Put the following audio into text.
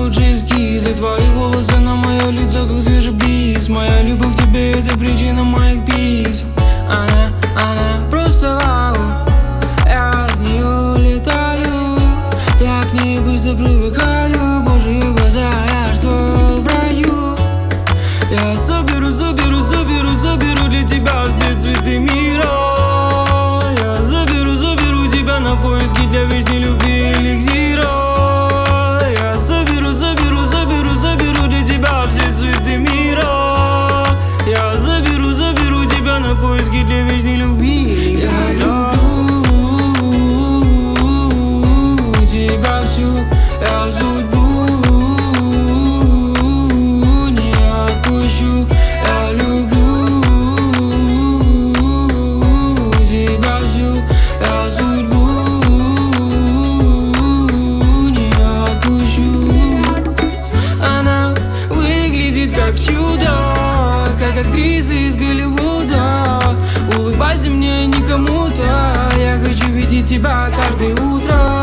лучшие эскизы. Твои волосы на мое лицо, как свежий бриз. Моя любовь к тебе — это причина моих писем. Она просто вау. Я с нее летаю, я к ней быстро привыкаю. Боже, ее глаза, я что в раю. Я заберу для тебя все цветы мира. Я заберу тебя на поиски для вечной любви эликсира. Я заберу для тебя все цветы мира. Я заберу тебя на поиски для вечной любви эликсира. Я люблю тебя всю, я судьбу не отпущу. Я люблю тебя всю, я судьбу не отпущу. Она выглядит как чудо, как актриса из Голливуда. Улыбайся мне, не кому-то. Я хочу видеть тебя каждое утро.